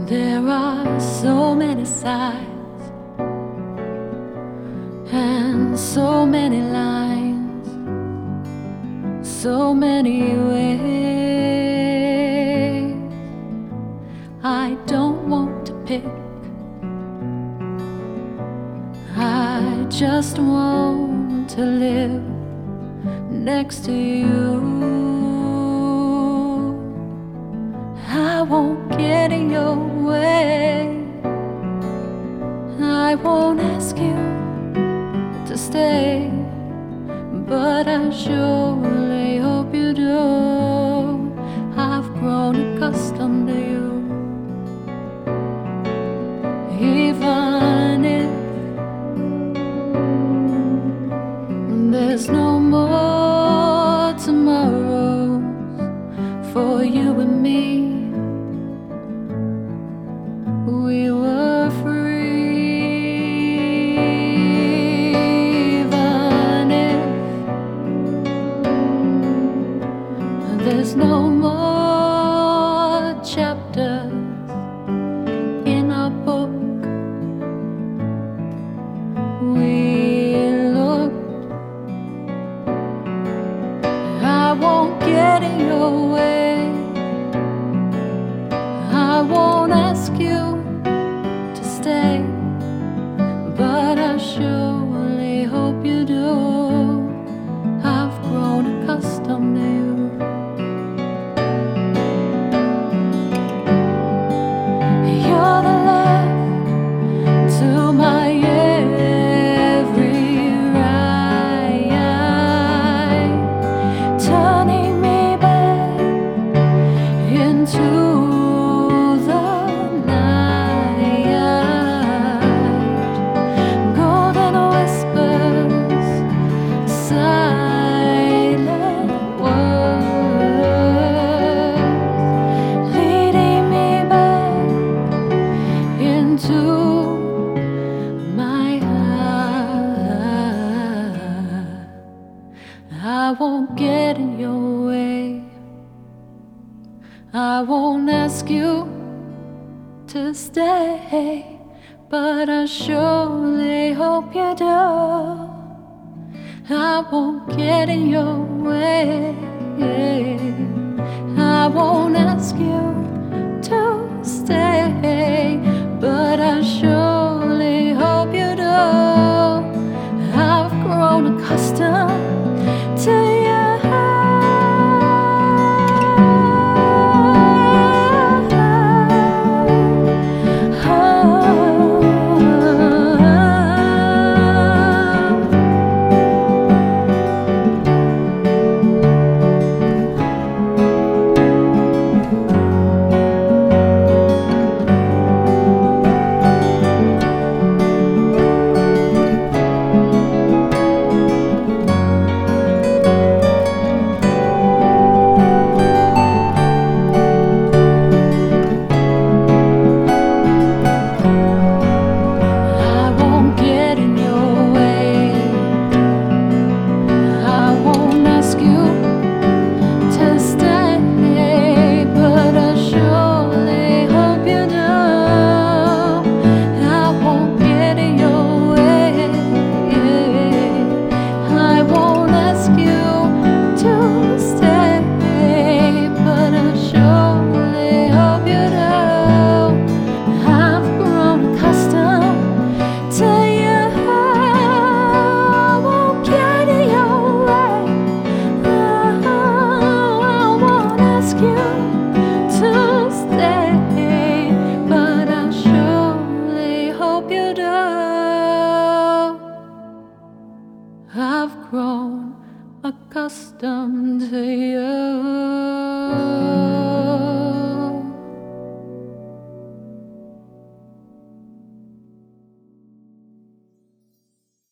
There are so many sides and so many lines, so many ways. I don't want to pick, I just want to live next to you. I won't get in your way, I won't ask you to stay, but I surely hope you do. I've grown accustomed to you, even if there's no more tomorrows for you and me. We were free, even if there's no more chapters in our book. We looked, I won't get in your way, I won't ask you to stay, but I surely hope you do. I've grown accustomed to you. You're the left to my every right, turning me back into the night. Golden whispers, silent words, leading me back into my heart. I won't get in your way, I won't ask you to stay, but I surely hope you do. I won't get in your way, I won't ask you to stay, but I surely hope you do. I've grown accustomed to you. I've grown accustomed to you.